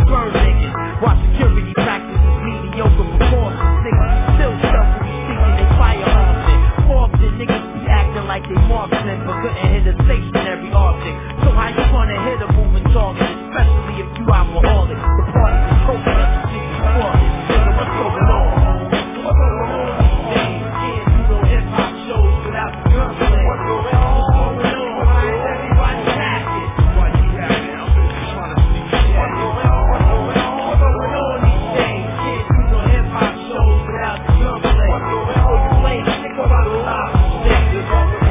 burn niggas. While security practices mediocre performance, niggas still stealthily seeking their firearms. Often niggas be acting like they marksmen, but couldn't hit a stationary object. So how you gonna hit a moving target, especially if you alcoholic? The party is hoping that you see before this. Nigga, what's going on? What's going on these days? Can't do no hip-hop shows without the gunplay. What's going on? Why is everybody packing? Why you packing? I'm just trying to see shit. What's going on? What's going on these days? Can't do no hip-hop shows without the gunplay. What's going on? Think about a lot of shit.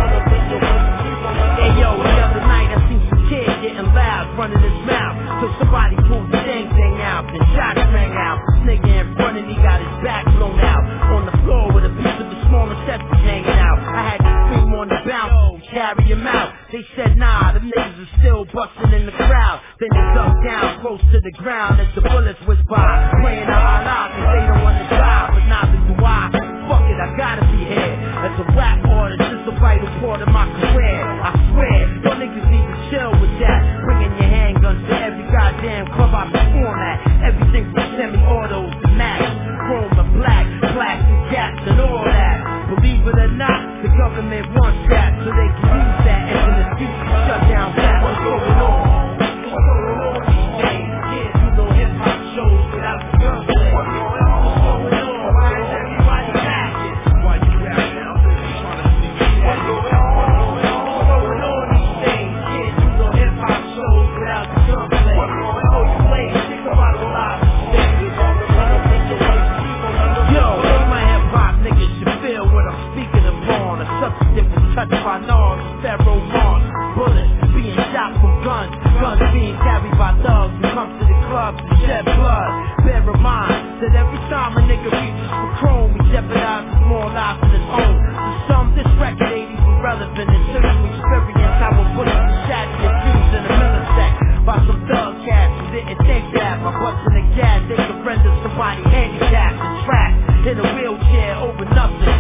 Hey yo, the other night I seen some kid getting loud, running his mouth. So somebody pulled the thing out, then shots rang out. This nigga in front of me got his back blown out on the floor with a piece of the small intestine hanging out. I had to scream on the bounce, carry him out. They said nah, them niggas are still busting in the crowd. Then they ducked down close to the ground as the bullets whizzed by, praying to Allah cause they don't want to die, but neither do I. Fuck it, I gotta be here. As a rap artist, it's a vital part of my career. I swear, y'all niggas need to chill with that. Bringing your handguns to every goddamn club I perform at. Everything from semi-autos to Max, chrome to black, plastic caps and all that. Believe it or not, the government wants that, so they can use that as an excuse to shut down that. What's going on? What's going on these days? Can't do no hip-hop shows without the gunplay. What's going on? What's going on? Why is everybody packing? Why you packing? I'm just trying to see shit. What's going on? What's going on these days? Can't do no hip-hop shows without the gunplay. What's going on? You play, think about a lot of shit. Yo, all my hip-hop niggas should feel what I'm speaking upon. A substance was touched by Nas, Pharaoh Mars, bullets being shot from guns, guns being carried by thugs who come to the club to shed blood. Bear in mind that every time a nigga reaches for chrome, he jeopardizes more lives than his own. To some, this record ain't even relevant until you experience how a bullet can shatter your fuse in a millisecond by some thug cats who didn't think that by busting the gas they could render somebody handicapped and trapped in a wheelchair over nothing.